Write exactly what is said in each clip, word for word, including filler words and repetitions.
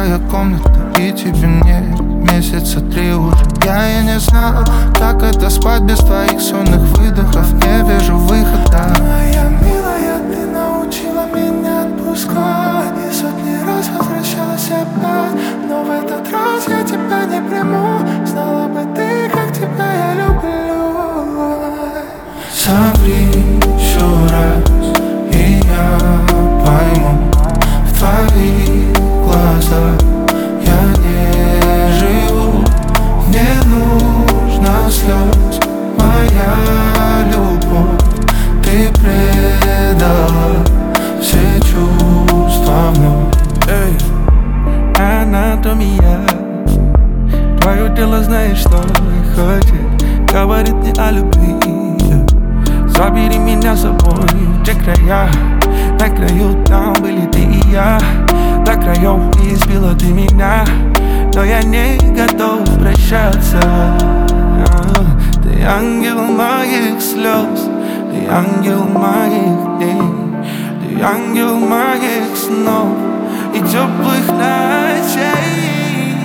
твоя комната, и тебе нет месяца три уже. Я и не знал, как это спать без твоих сонных выдохов. Не вижу выхода. Моя милая, ты научила меня отпускать, и сотни раз возвращалась опять, но в этот раз я тебя не приму. Знала бы ты, как тебя я люблю. Соври еще раз, и я пойму. В твоих глазах я не живу. Не нужно слез, моя любовь. Ты предала все чувства вновь. Эй, анатомия. Твое тело знает, что хочет, говорит мне о любви. Забери меня с собой в те края, на краю там были ты и я. До краев избила ты меня, но я не готов прощаться. Ты ангел моих слез, ты ангел моих дней, ты ангел моих снов и теплых ночей.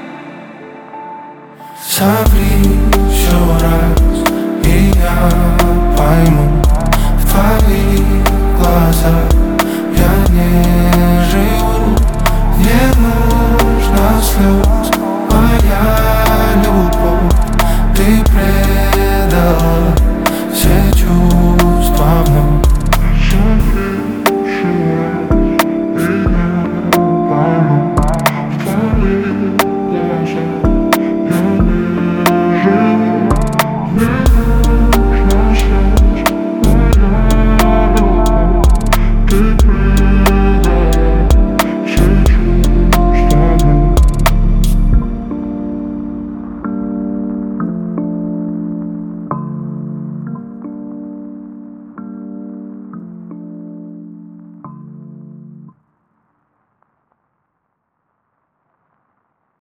Соври еще раз, и я пойму. В твоих глазах